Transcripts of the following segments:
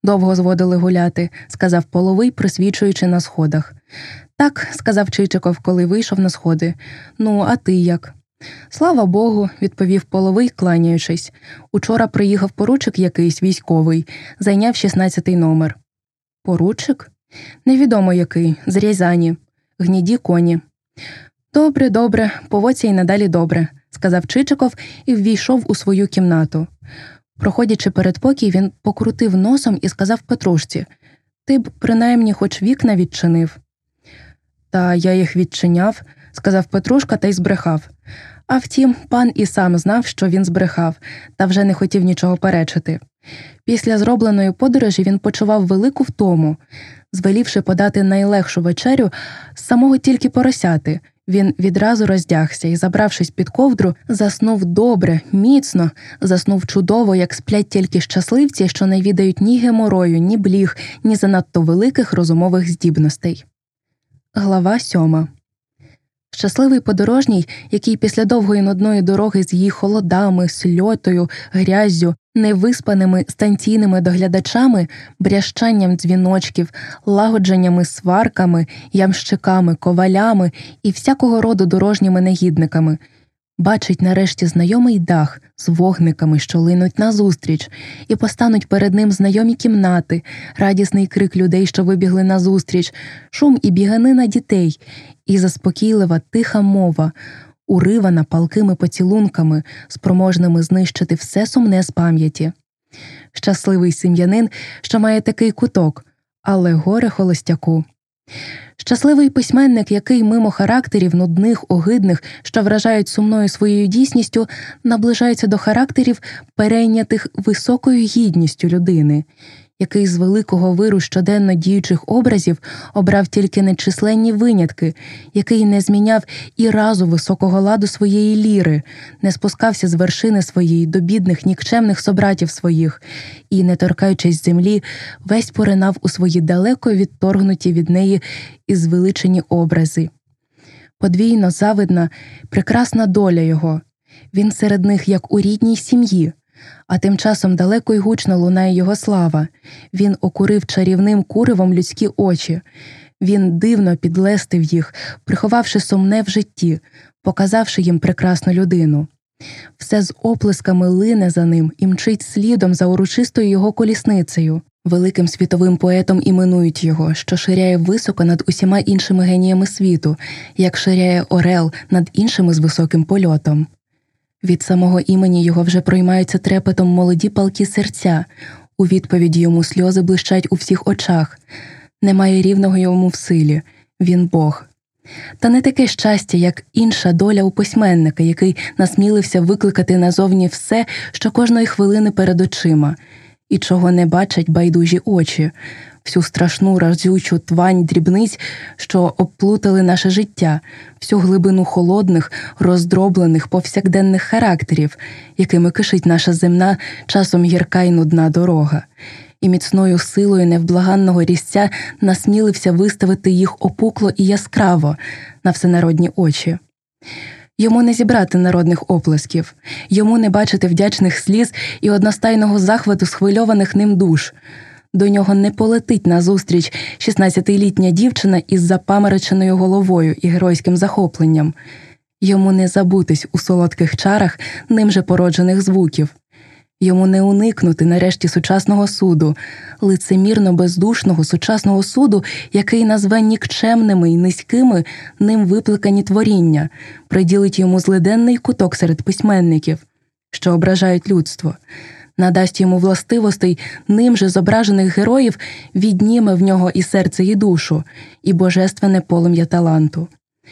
Довго зводили гуляти, сказав Половий, присвічуючи на сходах. Так, сказав Чичиков, коли вийшов на сходи. Ну, а ти як? Слава Богу, відповів Половий, кланяючись. Учора приїхав поручик якийсь військовий, зайняв 16-й номер. Поручик? Невідомо який, з Рязані. Гніді коні. Добре, добре, поводься й надалі добре, сказав Чичиков і ввійшов у свою кімнату. Проходячи передпокій, він покрутив носом і сказав Петрушці: «Ти б, принаймні, хоч вікна відчинив». «Та я їх відчиняв», – сказав Петрушка та й збрехав. А втім, пан і сам знав, що він збрехав, та вже не хотів нічого перечити. Після зробленої подорожі він почував велику втому. Звелівши подати найлегшу вечерю, з самого тільки поросяти, він відразу роздягся і, забравшись під ковдру, заснув добре, міцно, заснув чудово, як сплять тільки щасливці, що не відають ні геморою, ні бліг, ні занадто великих розумових здібностей. Глава 7. Щасливий подорожній, який після довгої нудної дороги з її холодами, сльотою, гряззю, невиспаними станційними доглядачами, брящанням дзвіночків, лагодженнями сварками, ямщиками, ковалями і всякого роду дорожніми негідниками, бачить нарешті знайомий дах з вогниками, що линуть назустріч, і постануть перед ним знайомі кімнати, радісний крик людей, що вибігли назустріч, шум і біганина дітей, і заспокійлива тиха мова, уривана палкими поцілунками, спроможними знищити все сумне з пам'яті. Щасливий сім'янин, що має такий куток, але горе холостяку. Щасливий письменник, який мимо характерів нудних, огидних, що вражають сумною своєю дійсністю, наближається до характерів, перейнятих високою гідністю людини, який з великого виру щоденно діючих образів обрав тільки нечисленні винятки, який не зміняв і разу високого ладу своєї ліри, не спускався з вершини своєї до бідних нікчемних собратів своїх і, не торкаючись землі, весь поринав у свої далеко відторгнуті від неї і звеличені образи. Подвійно завидна, прекрасна доля його. Він серед них, як у рідній сім'ї. А тим часом далеко й гучно лунає його слава. Він окурив чарівним куривом людські очі. Він дивно підлестив їх, приховавши сумне в житті, показавши їм прекрасну людину. Все з оплесками лине за ним і мчить слідом за урочистою його колісницею. Великим світовим поетом іменують його, що ширяє високо над усіма іншими геніями світу, як ширяє орел над іншими з високим польотом. Від самого імені його вже проймаються трепетом молоді палкі серця, у відповіді йому сльози блищать у всіх очах. Немає рівного йому в силі, він Бог. Та не таке щастя, як інша доля у письменника, який насмілився викликати назовні все, що кожної хвилини перед очима, і чого не бачать байдужі очі, всю страшну разючу твань дрібниць, що обплутали наше життя, всю глибину холодних, роздроблених повсякденних характерів, якими кишить наша земна, часом гірка й нудна дорога, і міцною силою невблаганного різця насмілився виставити їх опукло і яскраво на всенародні очі. Йому не зібрати народних оплесків, йому не бачити вдячних сліз і одностайного захвату схвильованих ним душ. До нього не полетить назустріч 16-літня дівчина із запамороченою головою і геройським захопленням. Йому не забутись у солодких чарах ним же породжених звуків. Йому не уникнути нарешті сучасного суду, лицемірно бездушного сучасного суду, який назве нікчемними й низькими ним випликані творіння, приділить йому злиденний куток серед письменників, що ображають людство, надасть йому властивостей ним же зображених героїв, відніме в нього і серце, і душу, і божественне полум'я таланту.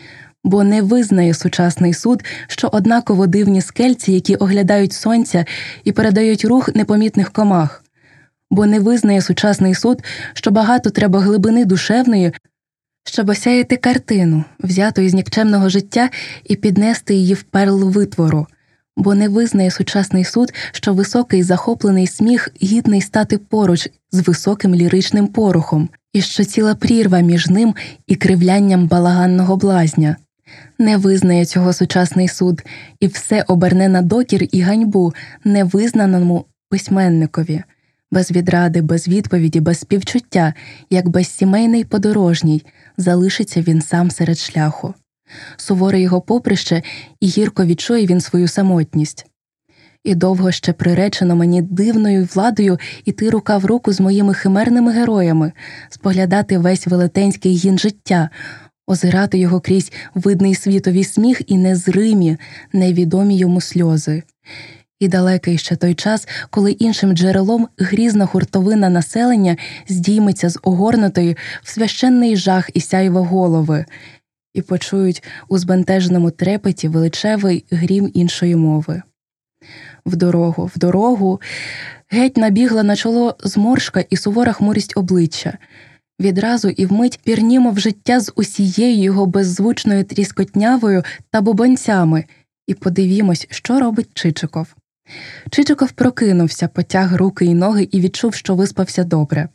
Бо не визнає сучасний суд, що однаково дивні скельці, які оглядають сонця і передають рух непомітних комах. Бо не визнає сучасний суд, що багато треба глибини душевної, щоб осяяти картину, взяту із нікчемного життя і піднести її в перл витвору. Бо не визнає сучасний суд, що високий захоплений сміх гідний стати поруч з високим ліричним порохом, і що ціла прірва між ним і кривлянням балаганного блазня. Не визнає цього сучасний суд, і все оберне на докір і ганьбу невизнаному письменникові, Без відради, без відповіді, без співчуття, як безсімейний подорожній, залишиться він сам серед шляху. Суворе його поприще, і гірко відчує він свою самотність. І довго ще приречено мені дивною владою іти рука в руку з моїми химерними героями, споглядати весь велетенський гін життя, озирати його крізь видний світові сміх і незримі, невідомі йому сльози. І далекий ще той час, коли іншим джерелом грізна хуртовина населення здійметься з огорнутої в священний жах і сяйво голови, і почують у збентеженому трепеті величевий грім іншої мови. В дорогу, геть набігла на чоло зморшка і сувора хмурість обличчя. Відразу і вмить пірнімо в життя з усією його беззвучною тріскотнявою та бубонцями, і подивімось, що робить Чичиков. Чичиков прокинувся, потяг руки й ноги і відчув, що виспався добре.